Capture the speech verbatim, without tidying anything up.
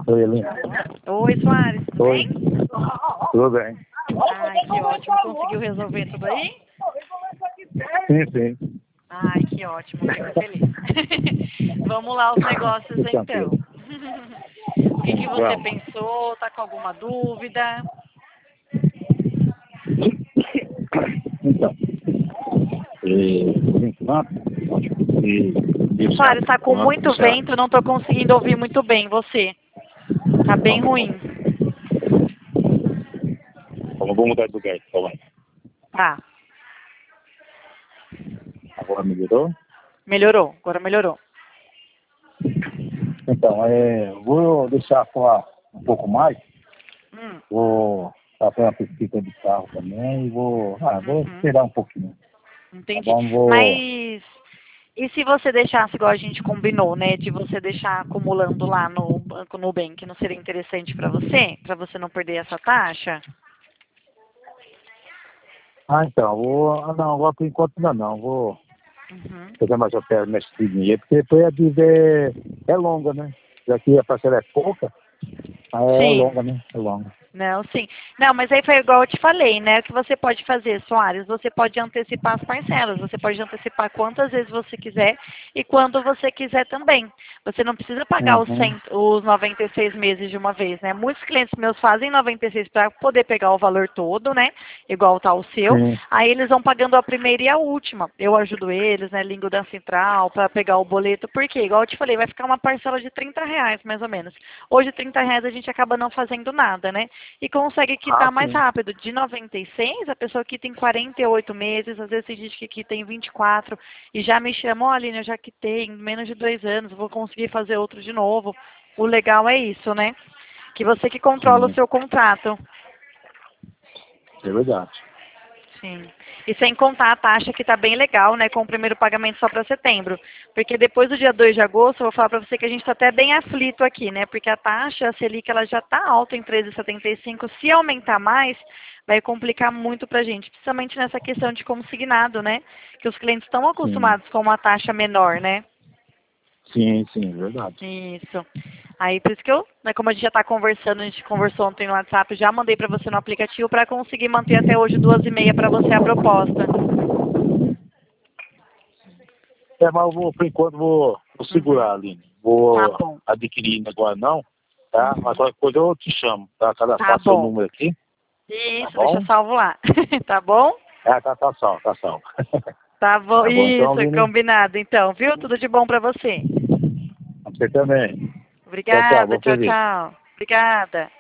Oi, Elinho. Oi, Soares, tudo Oi. bem? Tudo bem? Ai, que ótimo. Conseguiu resolver tudo aí? Sim, sim. Ai, que ótimo. Fico feliz. Vamos lá os negócios, Fique então. tranquilo. O que, que você Vamos. pensou? Tá com alguma dúvida? Então, e, por enquanto, e deixar Soares, por tá com enquanto, muito deixar. vento, não tô conseguindo ouvir muito bem você. Tá bem ruim. Vamos, vamos mudar de lugar, calma aí. Tá, Agora melhorou? melhorou. Agora melhorou. Então, é, vou deixar falar um pouco mais. Hum, Vou fazer uma pesquisa de carro também e vou, ah, vou uhum, esperar um pouquinho. Tá entendi. bom? Vou. Mas e se você deixasse igual a gente combinou, né? De você deixar acumulando lá no Banco Nubank, não seria interessante para você? Para você não perder essa taxa? Ah, então, vou. Ah, não, agora por enquanto ainda não. Vou Uhum. fazer mais eu quero mexer de dinheiro, porque depois a dívida é, é longa, né? Já que a parcela é pouca, aí é Sim. longa, né? É longa. Não, sim. Não, mas aí foi igual eu te falei, né? O que você pode fazer, Soares? Você pode antecipar as parcelas. Você pode antecipar quantas vezes você quiser e quando você quiser também. Você não precisa pagar os, Uhum. cem, os noventa e seis meses de uma vez, né? Muitos clientes meus fazem noventa e seis para poder pegar o valor todo, né? Igual tá o seu. Sim, Aí eles vão pagando a primeira e a última. Eu ajudo eles, né? Ligo da central para pegar o boleto. Porque, igual eu te falei, vai ficar uma parcela de trinta reais, mais ou menos. Hoje, trinta reais a gente acaba não fazendo nada, né? E consegue ah, quitar mais sim. rápido. De noventa e seis, a pessoa quita em quarenta e oito meses, às vezes tem gente que quita em vinte e quatro e já me chamou, Aline, eu já quitei em menos de dois anos, vou conseguir fazer outro de novo. O legal é isso, né? Que você que controla o Sim, seu contrato. é verdade. Sim. E sem contar a taxa que está bem legal, né? Com o primeiro pagamento só para setembro. Porque depois do dia dois de agosto, eu vou falar para você que a gente está até bem aflito aqui, né? Porque a taxa, a Selic, ela já está alta em treze vírgula setenta e cinco. Se aumentar mais, vai complicar muito para a gente. Principalmente nessa questão de consignado, né? Que os clientes estão Sim, acostumados com uma taxa menor, né? sim, sim, é verdade. Isso. Aí, por isso que eu, né, como a gente já está conversando, a gente conversou ontem no WhatsApp, já mandei para você no aplicativo para conseguir manter até hoje duas e meia para você a proposta. É, mas eu vou, por enquanto, vou, vou Uhum. segurar, Aline. Tá Vou bom. adquirir ainda agora não, tá? Mas Uhum. qualquer coisa eu te chamo, tá? Tá Cadastrar seu bom. número aqui, tá Isso, deixa bom? salvo lá. Tá bom? É, tá, tá salvo, tá salvo. Tá bom. Tá bom, então, Isso, Aline? combinado então, viu? Tudo de bom pra você. Você também. Tchau, tchau, Obrigada, bom tchau, serviço. tchau. Obrigada.